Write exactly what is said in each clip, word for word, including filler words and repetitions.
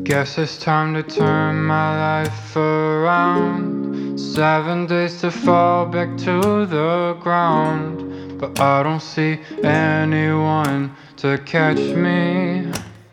Guess it's time to turn my life around. Seven days to fall back to the ground, but I don't see anyone to catch me.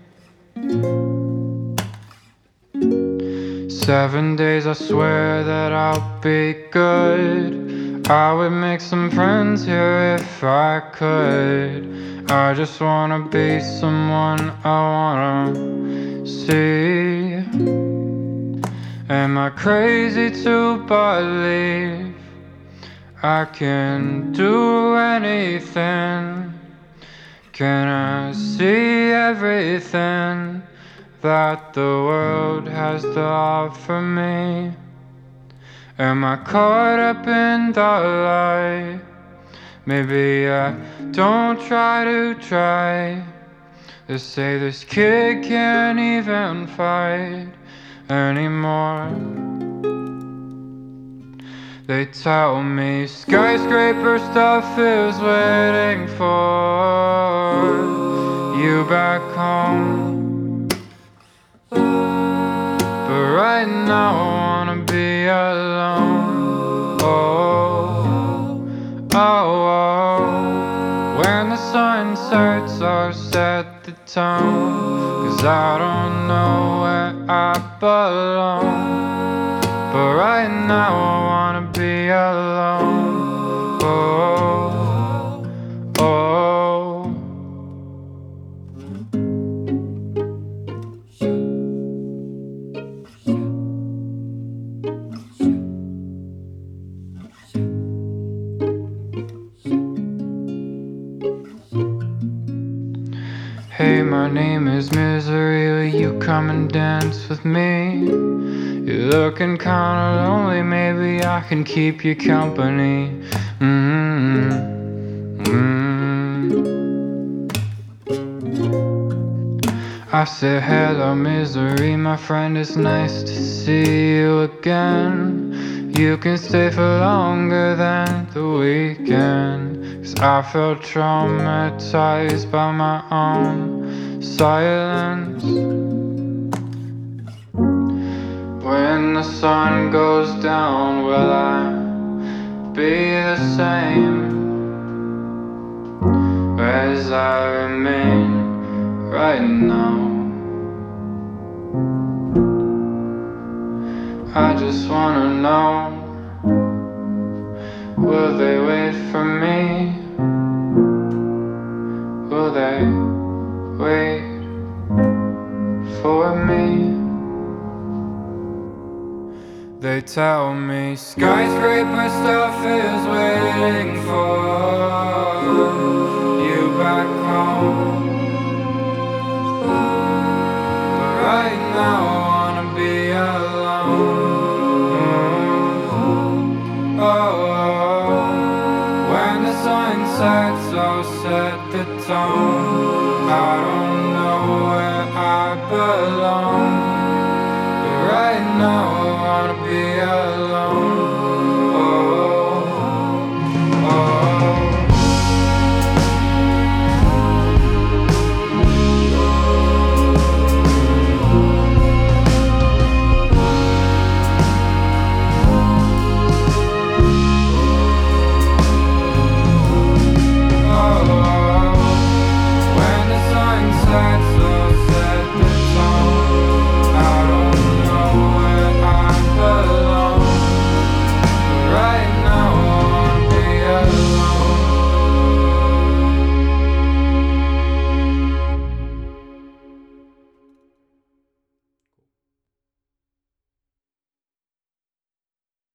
Seven days, I swear that I'll be good. I would make some friends here if I could. I just wanna be someone I wanna see. Am I crazy to believe I can do anything? Can I see everything that the world has to offer me? Am I caught up in the light? Maybe I don't try to try. They say this kid can't even fight anymore. They tell me skyscraper stuff is waiting for you back home, but right now I wanna be alone. Oh, oh, oh. When the sun sets, I'll set the tone, 'cause I don't know where I belong. But right now I wanna be alone. Oh, oh. Hey, my name is Misery, will you come and dance with me? You're looking kinda lonely, maybe I can keep you company. Mm-hmm. Mm-hmm. I said hello Misery, my friend, it's nice to see you again. You can stay for longer than the weekend, 'cause I felt traumatized by my own silence. When the sun goes down, will I be the same as I remain right now? I just wanna know, will they wait for me? Will they wait for me? They tell me skyscraper stuff is waiting for you back home, but right now I wanna be alone. Oh, oh. When the sun sets, I'll set the tone. I don't know where I belong, but right now I wanna be alone.